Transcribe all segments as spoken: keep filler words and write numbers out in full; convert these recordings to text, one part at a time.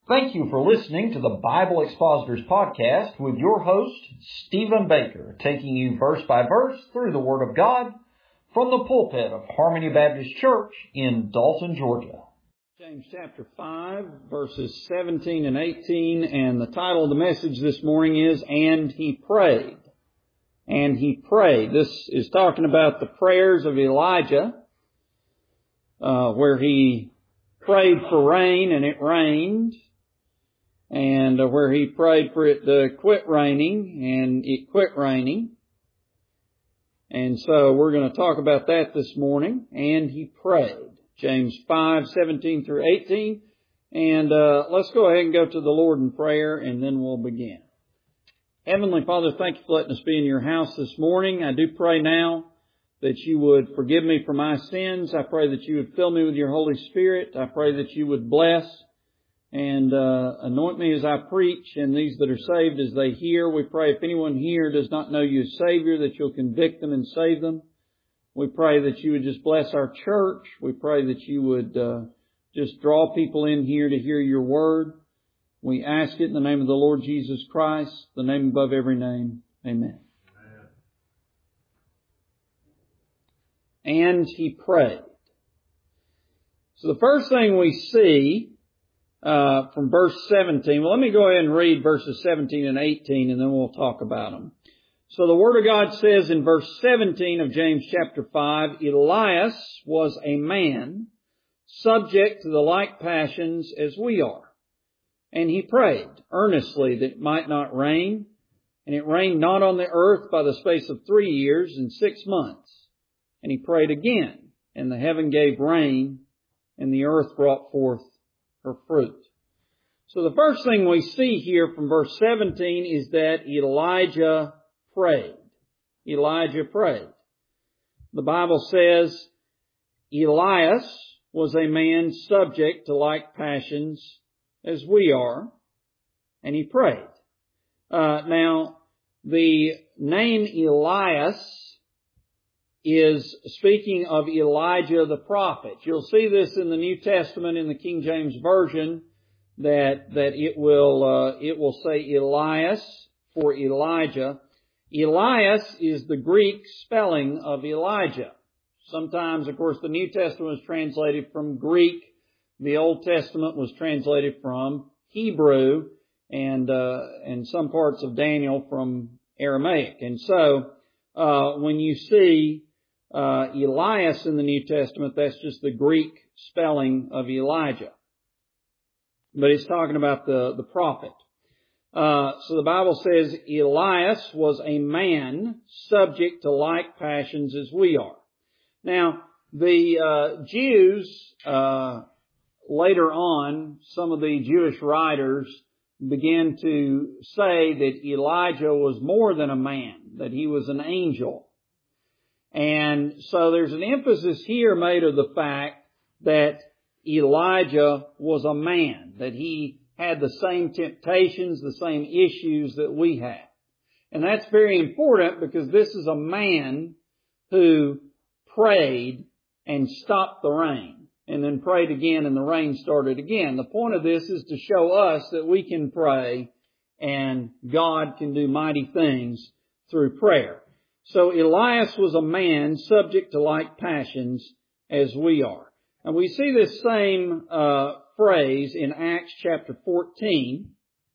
Thank you for listening to the Bible Expositors Podcast with your host, Stephen Baker, taking you verse by verse through the Word of God from the pulpit of Harmony Baptist Church in Dalton, Georgia. James chapter five, verses seventeen and eighteen, and the title of the message this morning is, And He Prayed. And He Prayed. This is talking about the prayers of Elijah, uh, where he prayed for rain and it rained, and uh, where he prayed for it to quit raining and it quit raining. And so we're going to talk about that this morning. And he prayed. James five, seventeen through eighteen. And uh, let's go ahead and go to the Lord in prayer, and then we'll begin. Heavenly Father, thank you for letting us be in your house this morning. I do pray now that you would forgive me for my sins. I pray that you would fill me with your Holy Spirit. I pray that you would bless and uh, anoint me as I preach, and these that are saved as they hear. We pray if anyone here does not know you as Savior, that you'll convict them and save them. We pray that you would just bless our church. We pray that you would uh, just draw people in here to hear your word. We ask it in the name of the Lord Jesus Christ, the name above every name. Amen. Amen. And he prayed. So the first thing we see uh, from verse seventeen, well, let me go ahead and read verses seventeen and eighteen, and then we'll talk about them. So the Word of God says in verse seventeen of James chapter five, Elias was a man subject to the like passions as we are. And he prayed earnestly that it might not rain. And it rained not on the earth by the space of three years and six months. And he prayed again, and the heaven gave rain, and the earth brought forth her fruit. So the first thing we see here from verse seventeen is that Elijah prayed. Elijah prayed. The Bible says Elias was a man subject to like passions as we are, and he prayed. Uh, now, the name Elias is speaking of Elijah the prophet. You'll see this in the New Testament in the King James Version, that that it will uh, it will say Elias for Elijah. Elias is the Greek spelling of Elijah. Sometimes, of course, the New Testament is translated from Greek. The Old Testament was translated from Hebrew, and uh, and some parts of Daniel from Aramaic. And so, uh, when you see uh, Elias in the New Testament, that's just the Greek spelling of Elijah. But it's talking about the, the prophet. Uh, so the Bible says Elias was a man subject to like passions as we are. Now, the uh, Jews, uh, later on, some of the Jewish writers began to say that Elijah was more than a man, that he was an angel. And so there's an emphasis here made of the fact that Elijah was a man, that he had the same temptations, the same issues that we have. And that's very important because this is a man who prayed and stopped the rain, and then prayed again and the rain started again. The point of this is to show us that we can pray and God can do mighty things through prayer. So Elias was a man subject to like passions as we are. And we see this same uh, phrase in Acts chapter fourteen.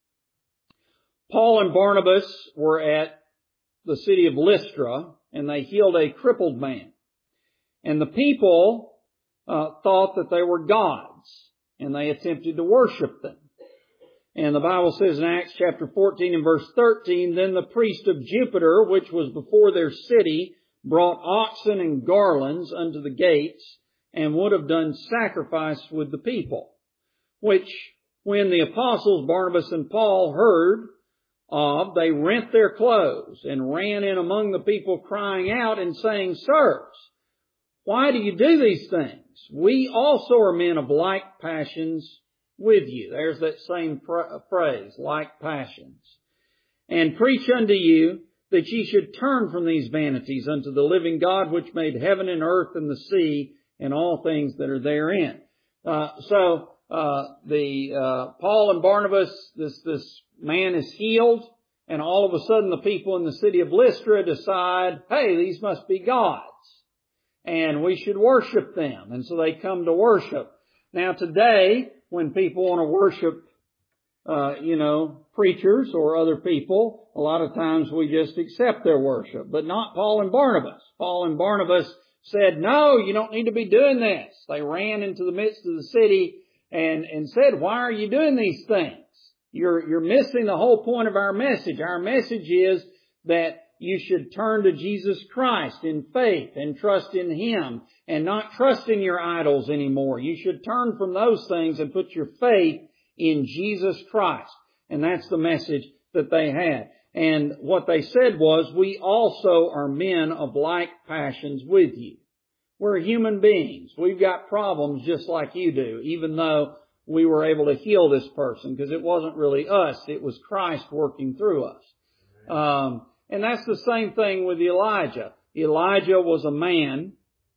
Paul and Barnabas were at the city of Lystra, and they healed a crippled man. And the people uh, thought that they were gods, and they attempted to worship them. And the Bible says in Acts chapter fourteen and verse thirteen, Then the priest of Jupiter, which was before their city, brought oxen and garlands unto the gates, and would have done sacrifice with the people. Which, when the apostles Barnabas and Paul heard of, they rent their clothes, and ran in among the people, crying out and saying, Sirs, why do you do these things? We also are men of like passions with you. There's that same phrase, like passions. And preach unto you that ye should turn from these vanities unto the living God, which made heaven and earth and the sea and all things that are therein. Uh, so uh, the, uh, Paul and Barnabas, this, this man is healed, and all of a sudden the people in the city of Lystra decide, hey, these must be gods, and we should worship them. And so they come to worship. Now today, when people want to worship, uh, you know, preachers or other people, a lot of times we just accept their worship, but not Paul and Barnabas. Paul and Barnabas said, no, you don't need to be doing this. They ran into the midst of the city and, and said, why are you doing these things? You're, you're missing the whole point of our message. Our message is that you should turn to Jesus Christ in faith and trust in Him and not trust in your idols anymore. You should turn from those things and put your faith in Jesus Christ. And that's the message that they had. And what they said was, we also are men of like passions with you. We're human beings. We've got problems just like you do, even though we were able to heal this person, because it wasn't really us. It was Christ working through us. Um, and that's the same thing with Elijah. Elijah was a man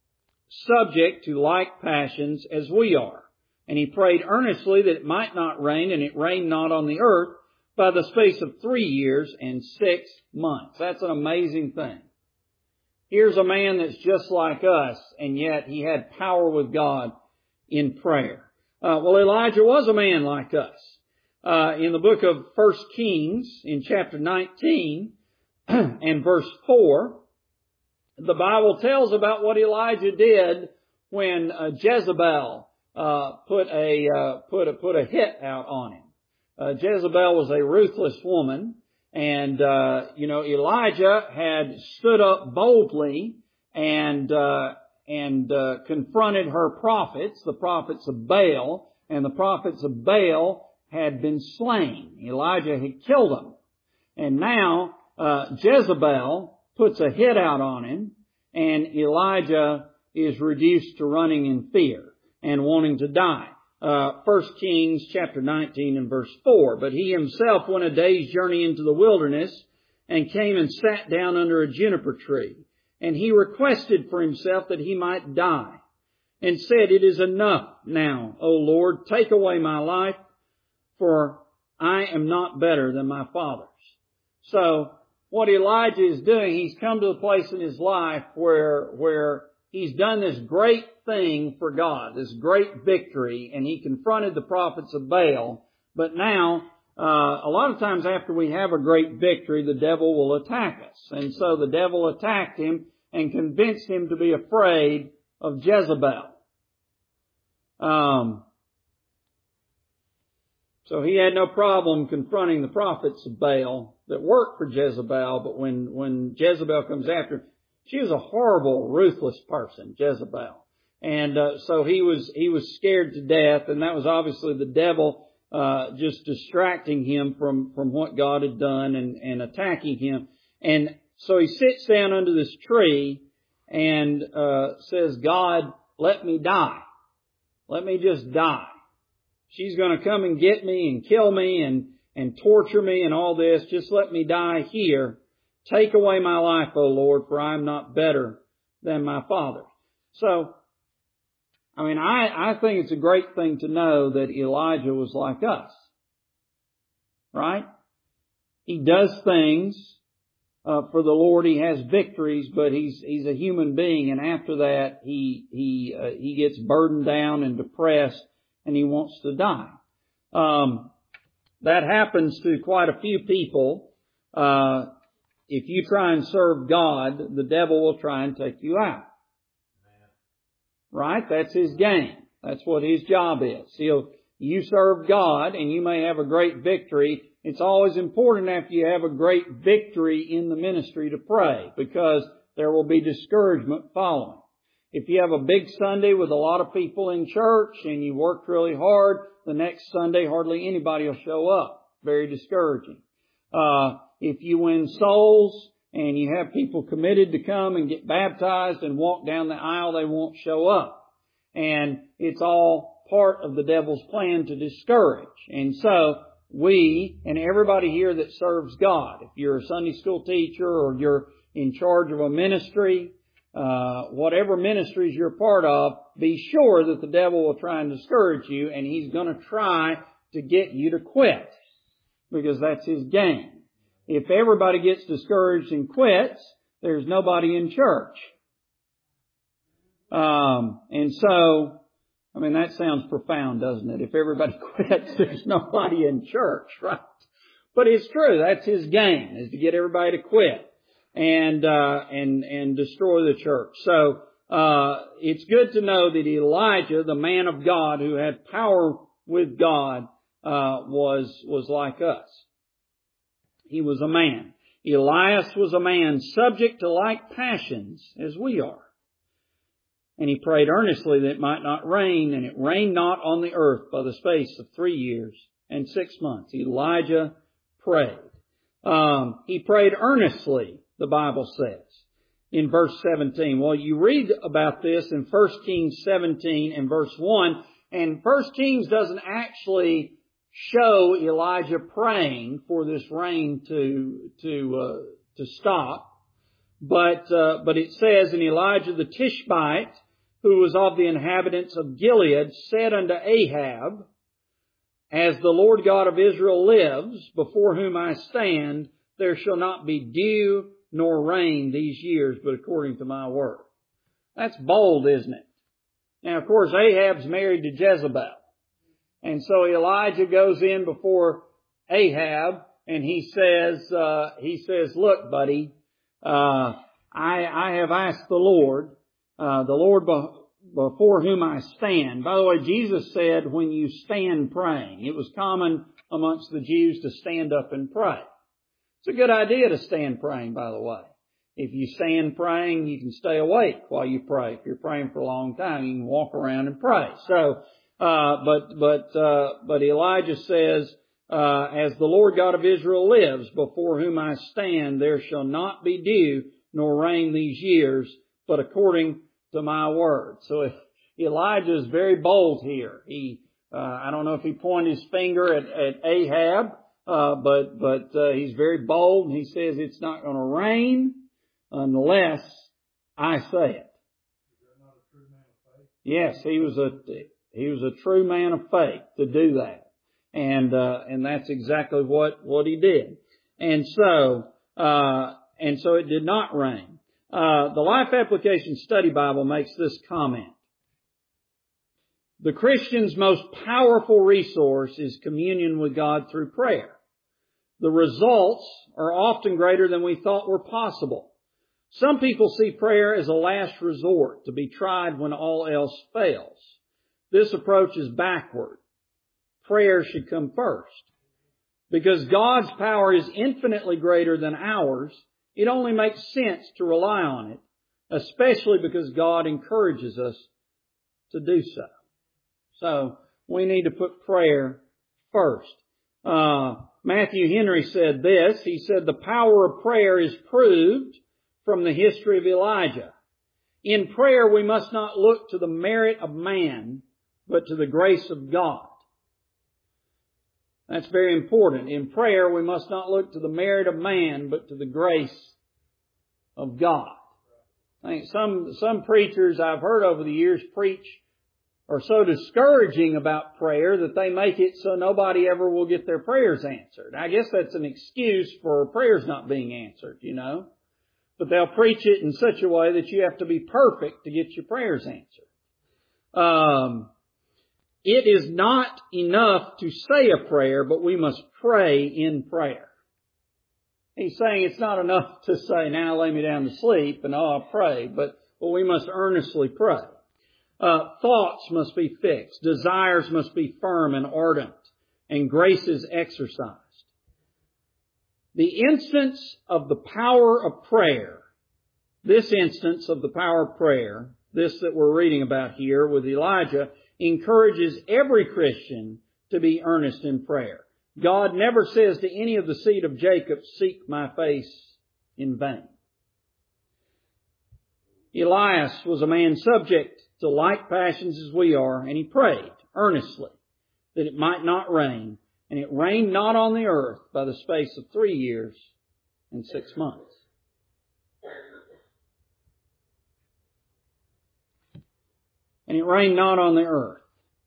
subject to like passions as we are. And he prayed earnestly that it might not rain, and it rained not on the earth by the space of three years and six months. That's an amazing thing. Here's a man that's just like us, and yet he had power with God in prayer. Uh, well, Elijah was a man like us. Uh, in the book of First Kings, in chapter nineteen and verse four, the Bible tells about what Elijah did when uh, Jezebel uh, put a uh, put a put a hit out on him. Uh, Jezebel was a ruthless woman, and uh, you know Elijah had stood up boldly and uh, and uh, confronted her prophets, the prophets of Baal, and the prophets of Baal had been slain. Elijah had killed them. And now uh, Jezebel puts a hit out on him, and Elijah is reduced to running in fear and wanting to die. Uh, First Kings chapter nineteen and verse four. But he himself went a day's journey into the wilderness and came and sat down under a juniper tree. And he requested for himself that he might die, and said, it is enough now, O Lord, take away my life, for I am not better than my fathers. So what Elijah is doing, he's come to a place in his life where, where he's done this great thing for God, this great victory, and he confronted the prophets of Baal. But now, uh, a lot of times after we have a great victory, the devil will attack us. And so the devil attacked him and convinced him to be afraid of Jezebel. Um, so he had no problem confronting the prophets of Baal that worked for Jezebel, but when, when Jezebel comes after him, she was a horrible, ruthless person, Jezebel. And uh, so he was he was scared to death, and that was obviously the devil uh, just distracting him from, from what God had done and, and attacking him. And so he sits down under this tree and uh, says, God, let me die. Let me just die. She's going to come and get me and kill me and, and torture me and all this. Just let me die here. Take away my life, O Lord, for I am not better than my father. So, I mean, I, I think it's a great thing to know that Elijah was like us. Right? He does things uh, for the Lord. He has victories, but he's he's a human being, and after that, he he uh, he gets burdened down and depressed, and he wants to die. Um, that happens to quite a few people. Uh, if you try and serve God, the devil will try and take you out. Right? That's his game. That's what his job is. He'll, you serve God and you may have a great victory. It's always important after you have a great victory in the ministry to pray, because there will be discouragement following. If you have a big Sunday with a lot of people in church and you worked really hard, the next Sunday hardly anybody will show up. Very discouraging. Uh, if you win souls and you have people committed to come and get baptized and walk down the aisle, they won't show up. And it's all part of the devil's plan to discourage. And so we and everybody here that serves God, if you're a Sunday school teacher or you're in charge of a ministry, uh, whatever ministries you're part of, be sure that the devil will try and discourage you, and he's going to try to get you to quit, because that's his game. If everybody gets discouraged and quits, there's nobody in church. Um, and so, I mean, that sounds profound, doesn't it? If everybody quits, there's nobody in church, right? But it's true. That's his game, is to get everybody to quit and, uh, and, and destroy the church. So, uh, it's good to know that Elijah, the man of God who had power with God, uh, was, was like us. He was a man. Elias was a man subject to like passions as we are. And he prayed earnestly that it might not rain, and it rained not on the earth by the space of three years and six months. Elijah prayed. Um, he prayed earnestly, the Bible says, in verse seventeen. Well, you read about this in First Kings seventeen and verse one, and First Kings doesn't actually show Elijah praying for this rain to to uh, to stop, but uh, but it says, and Elijah the Tishbite, who was of the inhabitants of Gilead, said unto Ahab, As the Lord God of Israel lives, before whom I stand, there shall not be dew nor rain these years, but according to my word. That's bold, isn't it? Now, of course, Ahab's married to Jezebel. And so Elijah goes in before Ahab and he says, uh, he says, look, buddy, uh, I, I have asked the Lord, uh, the Lord be- before whom I stand. By the way, Jesus said when you stand praying, it was common amongst the Jews to stand up and pray. It's a good idea to stand praying, by the way. If you stand praying, you can stay awake while you pray. If you're praying for a long time, you can walk around and pray. So, Uh, but, but, uh, but Elijah says, uh, as the Lord God of Israel lives, before whom I stand, there shall not be dew nor rain these years, but according to my word. So Elijah is very bold here. He, uh, I don't know if he pointed his finger at, at Ahab, uh, but, but, uh, he's very bold, and he says it's not going to rain unless I say it. Is that not a true man of faith? Yes, he was a, He was a true man of faith to do that. And, uh, and that's exactly what, what he did. And so, uh, and so it did not rain. Uh, the Life Application Study Bible makes this comment. The Christian's most powerful resource is communion with God through prayer. The results are often greater than we thought were possible. Some people see prayer as a last resort to be tried when all else fails. This approach is backward. Prayer should come first. Because God's power is infinitely greater than ours, it only makes sense to rely on it, especially because God encourages us to do so. So, we need to put prayer first. Uh, Matthew Henry said this. He said, the power of prayer is proved from the history of Elijah. In prayer, we must not look to the merit of man, but to the grace of God. That's very important. In prayer, we must not look to the merit of man, but to the grace of God. I think some, some preachers I've heard over the years preach are so discouraging about prayer that they make it so nobody ever will get their prayers answered. I guess that's an excuse for prayers not being answered, you know. But they'll preach it in such a way that you have to be perfect to get your prayers answered. Um, It is not enough to say a prayer, but we must pray in prayer. He's saying it's not enough to say, now lay me down to sleep and oh, I'll pray, but well, we must earnestly pray. Uh, thoughts must be fixed. Desires must be firm and ardent, and grace is exercised. The instance of the power of prayer, this instance of the power of prayer, this that we're reading about here with Elijah, encourages every Christian to be earnest in prayer. God never says to any of the seed of Jacob, seek my face in vain. Elias was a man subject to like passions as we are, and he prayed earnestly that it might not rain, and it rained not on the earth by the space of three years and six months. and it rained not on the earth.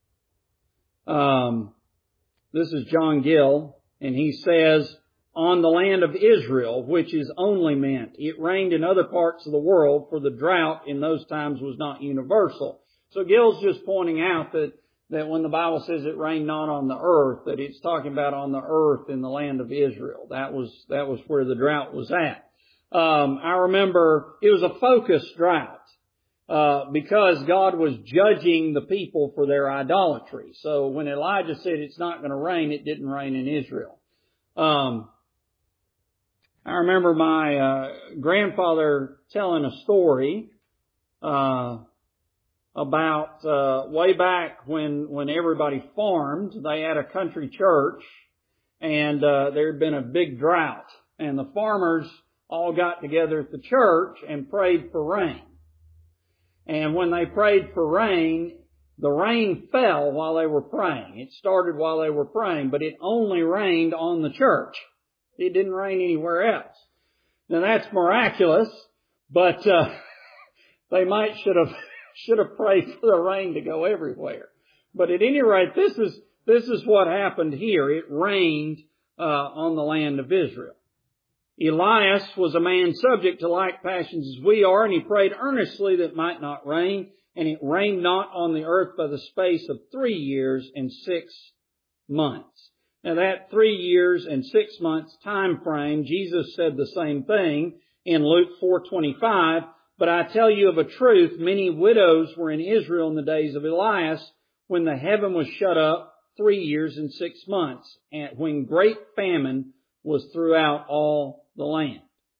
Um, this is John Gill, and he says, on the land of Israel, which is only meant. It rained in other parts of the world, for the drought in those times was not universal. So Gill's just pointing out that, that when the Bible says it rained not on the earth, that it's talking about on the earth in the land of Israel. That was, that was where the drought was at. Um, I remember it was a focused drought, uh, because God was judging the people for their idolatry. So when Elijah said it's not going to rain, it didn't rain in Israel. Um, I remember my uh, grandfather telling a story uh, about uh, way back when when everybody farmed. They had a country church, and uh, there had been a big drought, and the farmers all got together at the church and prayed for rain. And when they prayed for rain, the rain fell while they were praying. It started while they were praying, but it only rained on the church. It didn't rain anywhere else. Now that's miraculous, but uh, they might should have should have prayed for the rain to go everywhere. But at any rate, this is this is what happened here. It rained uh, on the land of Israel. Elias was a man subject to like passions as we are, and he prayed earnestly that it might not rain, and it rained not on the earth by the space of three years and six months. Now that three years and six months time frame, Jesus said the same thing in Luke four twenty-five. But I tell you of a truth, many widows were in Israel in the days of Elias, when the heaven was shut up three years and six months, and when great famine was throughout all the land.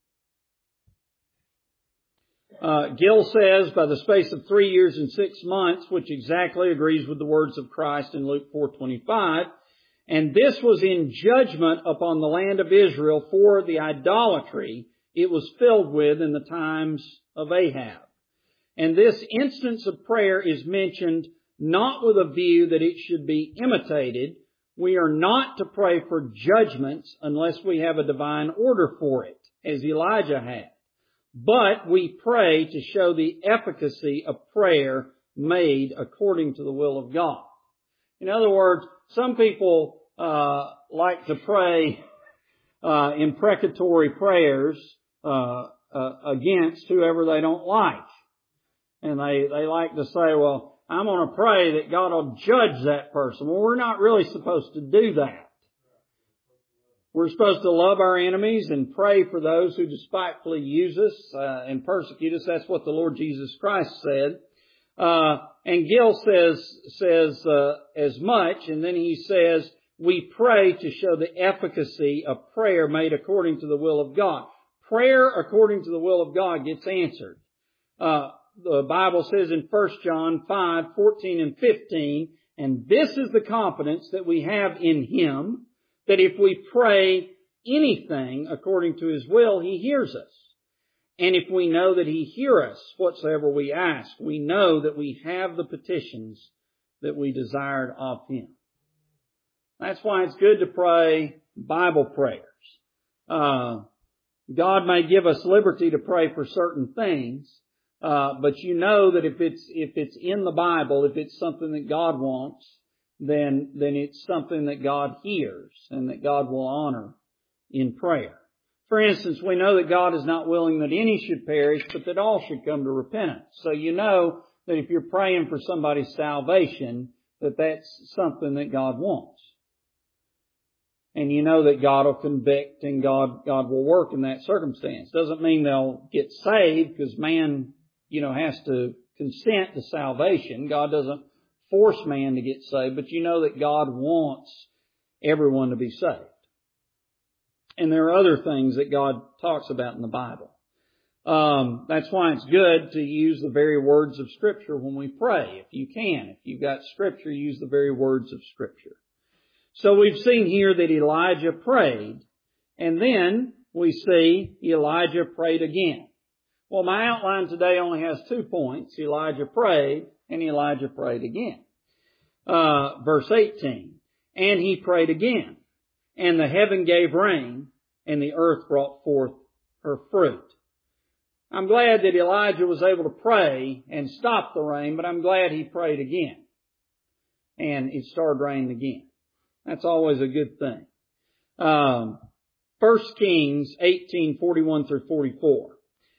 Uh, Gill says, by the space of three years and six months, which exactly agrees with the words of Christ in Luke four twenty-five, and this was in judgment upon the land of Israel for the idolatry it was filled with in the times of Ahab. And this instance of prayer is mentioned not with a view that it should be imitated. We are not to pray for judgments unless we have a divine order for it, as Elijah had. But we pray to show the efficacy of prayer made according to the will of God. In other words, some people uh like to pray uh imprecatory prayers uh, uh against whoever they don't like. And they, they like to say, well, I'm going to pray that God will judge that person. Well, we're not really supposed to do that. We're supposed to love our enemies and pray for those who despitefully use us uh, and persecute us. That's what the Lord Jesus Christ said. Uh, and Gill says, says uh, as much, and then he says, we pray to show the efficacy of prayer made according to the will of God. Prayer according to the will of God gets answered. Uh, the Bible says in First John five, fourteen and fifteen, and this is the confidence that we have in Him, that if we pray anything according to His will, He hears us. And if we know that He hears us whatsoever we ask, we know that we have the petitions that we desired of Him. That's why it's good to pray Bible prayers. Uh, God may give us liberty to pray for certain things, uh, but you know that if it's if it's in the Bible, if it's something that God wants, then then it's something that God hears and that God will honor in prayer. For instance, we know that God is not willing that any should perish, but that all should come to repentance. So you know that if you're praying for somebody's salvation, that that's something that God wants. And you know that God will convict and God, God will work in that circumstance. Doesn't mean they'll get saved, because man, you know, has to consent to salvation. God doesn't force man to get saved, but you know that God wants everyone to be saved. And there are other things that God talks about in the Bible. Um, that's why it's good to use the very words of Scripture when we pray, if you can. If you've got Scripture, use the very words of Scripture. So we've seen here that Elijah prayed, and then we see Elijah prayed again. Well, my outline today only has two points. Elijah prayed, and Elijah prayed again. Uh, verse eighteen, and he prayed again, and the heaven gave rain, and the earth brought forth her fruit. I'm glad that Elijah was able to pray and stop the rain, but I'm glad he prayed again. And it started raining again. That's always a good thing. Um, First Kings eighteen, forty-one through forty-four.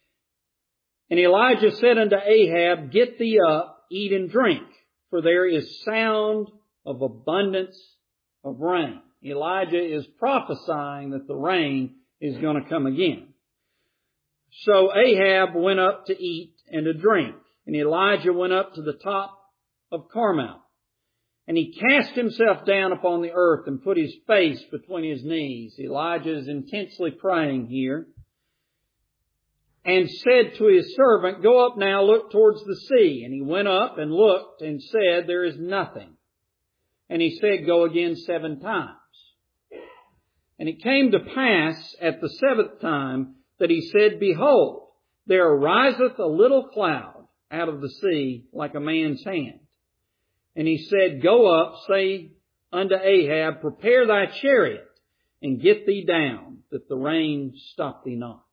And Elijah said unto Ahab, Get thee up, eat and drink, for there is sound of abundance of rain. Elijah is prophesying that the rain is going to come again. So Ahab went up to eat and to drink, and Elijah went up to the top of Carmel. And he cast himself down upon the earth and put his face between his knees. Elijah is intensely praying here. And said to his servant, Go up now, look towards the sea. And he went up and looked and said, There is nothing. And he said, Go again seven times. And it came to pass at the seventh time that he said, Behold, there ariseth a little cloud out of the sea like a man's hand. And he said, Go up, say unto Ahab, Prepare thy chariot, and get thee down, that the rain stop thee not.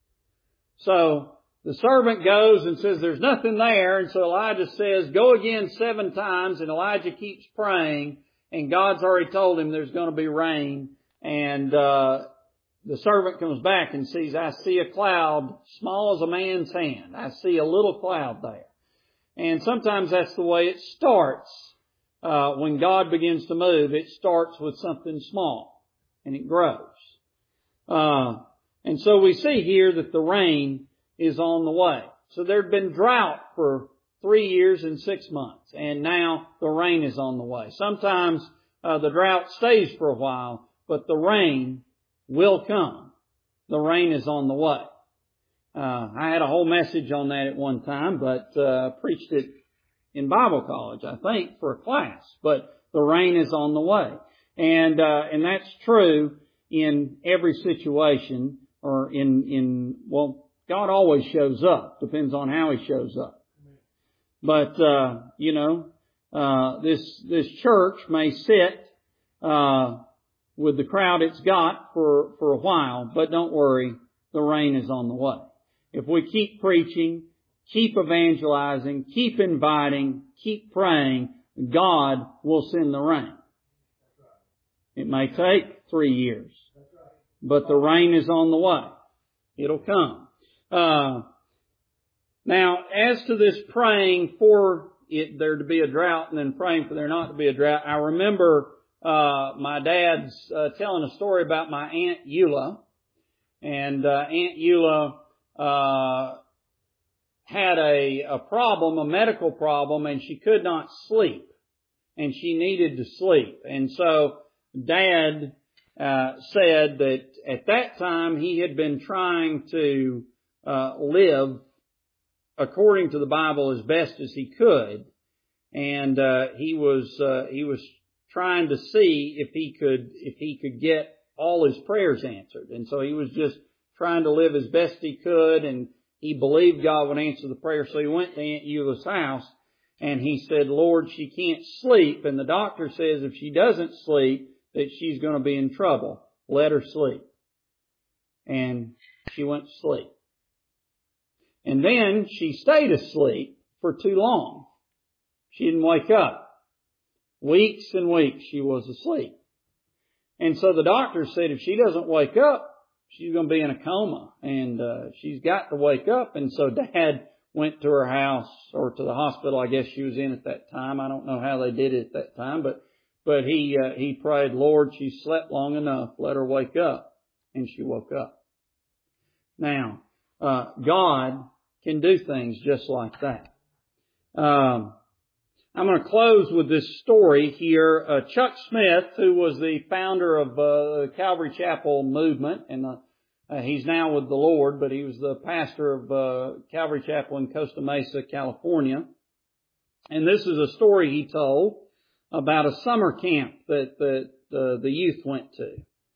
So the servant goes and says, There's nothing there. And so Elijah says, Go again seven times. And Elijah keeps praying. And God's already told him there's going to be rain. And uh the servant comes back and sees, I see a cloud small as a man's hand. I see a little cloud there. And sometimes that's the way it starts. Uh, when God begins to move, it starts with something small and it grows. Uh, and so we see here that the rain is on the way. So there'd been drought for three years and six months, and now the rain is on the way. Sometimes uh, the drought stays for a while, but the rain will come. The rain is on the way. Uh, I had a whole message on that at one time, but uh, preached it in Bible college, I think, for a class. But the rain is on the way. And uh, and that's true in every situation, or in, in, well, God always shows up. Depends on how He shows up. But, uh, you know, uh, this, this church may sit, uh, with the crowd it's got for, for a while, but don't worry, the rain is on the way. If we keep preaching, keep evangelizing, keep inviting, keep praying, God will send the rain. It may take three years, but the rain is on the way. It'll come. Uh, now, as to this praying for it, there to be a drought and then praying for there not to be a drought, I remember uh, my dad's uh, telling a story about my Aunt Eula. And uh, Aunt Eula uh, had a, a problem, a medical problem, and she could not sleep. And she needed to sleep. And so Dad uh, said that at that time he had been trying to uh, live according to the Bible as best as he could, and uh, he was uh, he was trying to see if he could if he could get all his prayers answered, and so he was just trying to live as best he could, and he believed God would answer the prayer. So he went to Aunt Eula's house, and he said, "Lord, she can't sleep, and the doctor says if she doesn't sleep, that she's going to be in trouble. Let her sleep." And she went to sleep. And then she stayed asleep for too long. She didn't wake up. Weeks and weeks she was asleep. And so the doctor said if she doesn't wake up, she's going to be in a coma. And uh, she's got to wake up. And so Dad went to her house, or to the hospital I guess she was in at that time. I don't know how they did it at that time. But but he uh, he prayed, "Lord, she slept long enough. Let her wake up." And she woke up. Now, uh, God can do things just like that. Um, I'm going to close with this story here. Uh, Chuck Smith, who was the founder of uh, the Calvary Chapel movement, and uh, uh, he's now with the Lord, but he was the pastor of uh, Calvary Chapel in Costa Mesa, California. And this is a story he told about a summer camp that the, the, the youth went to.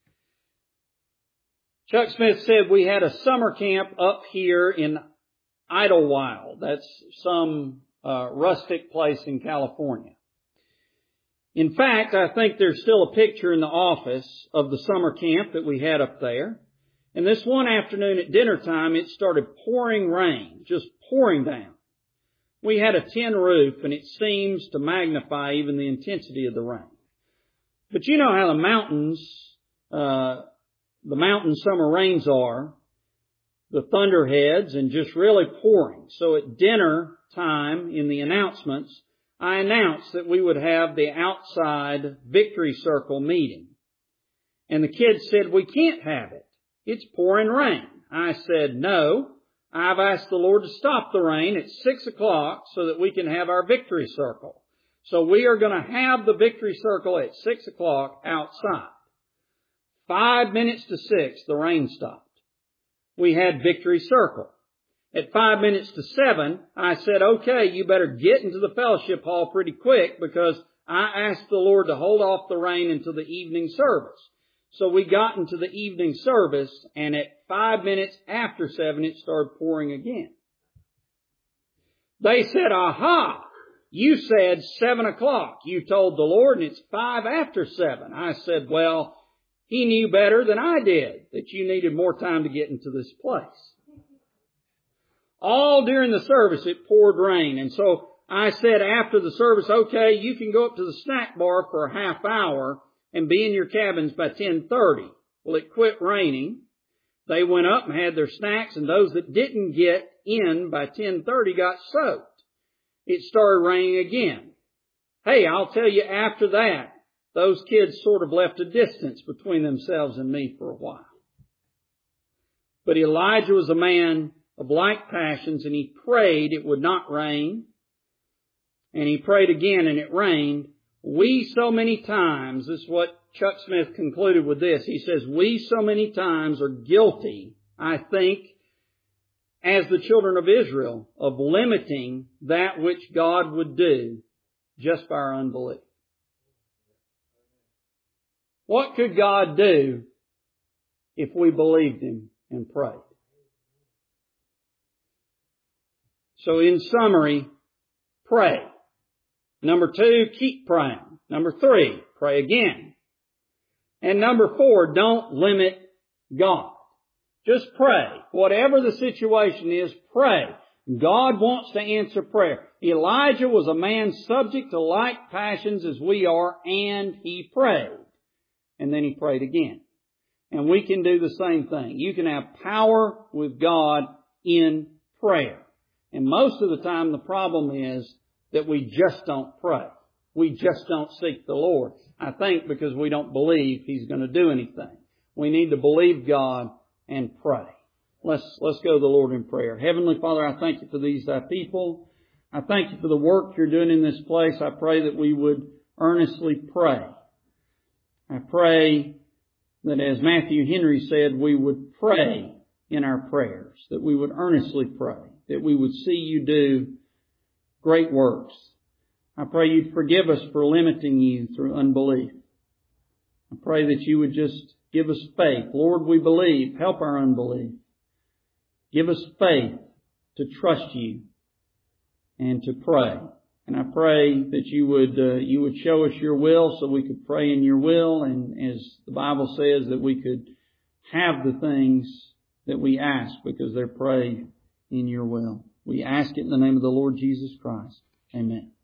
Chuck Smith said, "We had a summer camp up here in Idlewild." That's some uh, rustic place in California. In fact, I think there's still a picture in the office of the summer camp that we had up there. And this one afternoon at dinner time, it started pouring rain, just pouring down. We had a tin roof, and it seems to magnify even the intensity of the rain. But you know how the mountains, uh, the mountain summer rains are, the thunderheads, and just really pouring. So at dinner time, in the announcements, I announced that we would have the outside Victory Circle meeting. And the kids said, we can't have it. It's pouring rain. I said, no, I've asked the Lord to stop the rain at six o'clock so that we can have our Victory Circle. So we are going to have the Victory Circle at six o'clock outside. Five minutes to six, the rain stopped. We had Victory Circle. At five minutes to seven, I said, okay, you better get into the fellowship hall pretty quick because I asked the Lord to hold off the rain until the evening service. So we got into the evening service, and at five minutes after seven, it started pouring again. They said, aha, you said seven o'clock. You told the Lord, and it's five after seven. I said, well, He knew better than I did that you needed more time to get into this place. All during the service, it poured rain. And so I said after the service, okay, you can go up to the snack bar for a half hour and be in your cabins by ten thirty. Well, it quit raining. They went up and had their snacks, and those that didn't get in by ten thirty got soaked. It started raining again. Hey, I'll tell you, after that, those kids sort of left a distance between themselves and me for a while. But Elijah was a man of like passions, and he prayed it would not rain. And he prayed again, and it rained. We so many times, this is what Chuck Smith concluded with this. He says, we so many times are guilty, I think, as the children of Israel, of limiting that which God would do just by our unbelief. What could God do if we believed Him and prayed? So in summary, pray. Number two, keep praying. Number three, pray again. And number four, don't limit God. Just pray. Whatever the situation is, pray. God wants to answer prayer. Elijah was a man subject to like passions as we are, and he prayed. And then he prayed again. And we can do the same thing. You can have power with God in prayer. And most of the time the problem is that we just don't pray. We just don't seek the Lord. I think because we don't believe He's going to do anything. We need to believe God and pray. Let's, let's go to the Lord in prayer. Heavenly Father, I thank You for these thy people. I thank You for the work You're doing in this place. I pray that we would earnestly pray. I pray that, as Matthew Henry said, we would pray in our prayers, that we would earnestly pray, that we would see You do great works. I pray You'd forgive us for limiting You through unbelief. I pray that You would just give us faith. Lord, we believe. Help our unbelief. Give us faith to trust You and to pray. And I pray that You would uh, You would show us Your will so we could pray in Your will, and as the Bible says, that we could have the things that we ask because they're prayed in Your will. We ask it in the name of the Lord Jesus Christ. Amen.